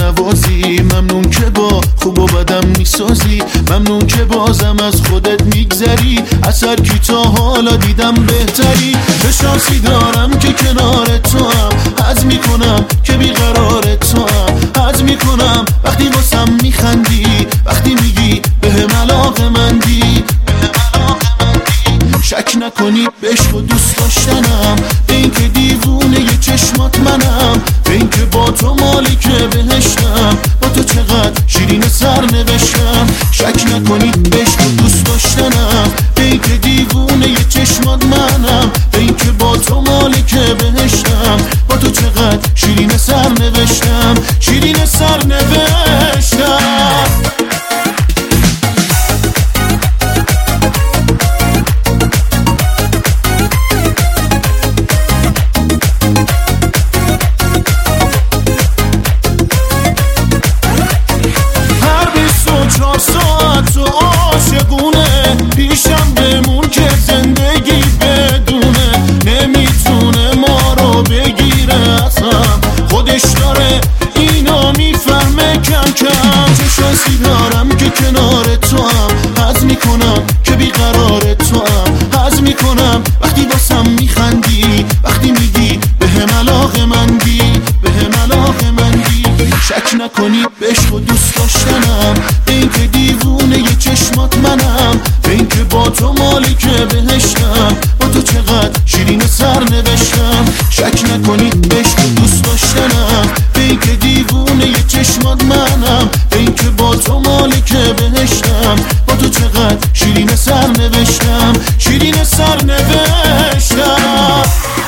نوازی، ممنون که با خوب و بدم میسازی، ممنون که بازم از خودت میگذری، از هر کی تا حالا دیدم بهتری. چه شانسی دارم که کنار تو هم، حظ میکنم که بیقرار تو هم، حظ میکنم وقتی واسم میخندی، وقتی میگی بهم علاقه‌مندی. شک نکنی به عشق و دوست داشتنم، به این که دیوونه ی چشمات منم، به این که با تو مالک بهشتم، با تو چقدر شیرین سر نوشتم. شک نکنی به عشق و دوست داشتنم، به این که دیوونه ی چشمات منم، به این که با تو مالک بهشتم، با تو چقدر شیرین سر نوشتم، شیرین سر نوشتم. ساعت تو عاشقونه، پیشم بمون که زندگی بدونه، نمیتونه ما رو بگیره ازم، خودش داره اینو میفهمه کم کم. چه شانسی دارم که کنار تو هم، حظ میکنم که بیقرار تو هم، حظ میکنم وقتی واسم میخندی، وقتی میگی بهم علاقه‌مندی، بهم علاقه‌مندی. شک نکنی به عشق و دوست داشتنم، به این که دیوونه ی چشمات منم، به این که با تو مالک بهشتم، با تو چقدر شیرین سر نوشتم. شک نکنی به عشق و دوست داشتنم، به این که دیوونه ی چشمات منم، به این که با تو مالک بهشتم، با تو چقدر شیرین سر نوشتم، شیرین سر نوشتم.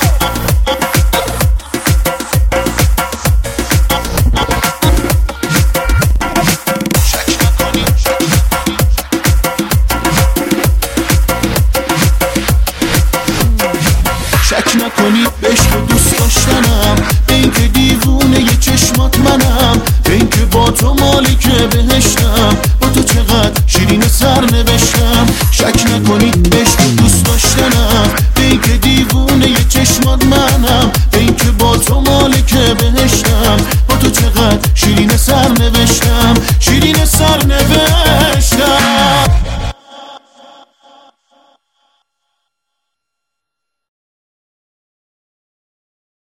شک نکنی به عشق و دوست داشتنم، به این که دیوونه ی چشمات منم، به این که با تو مالک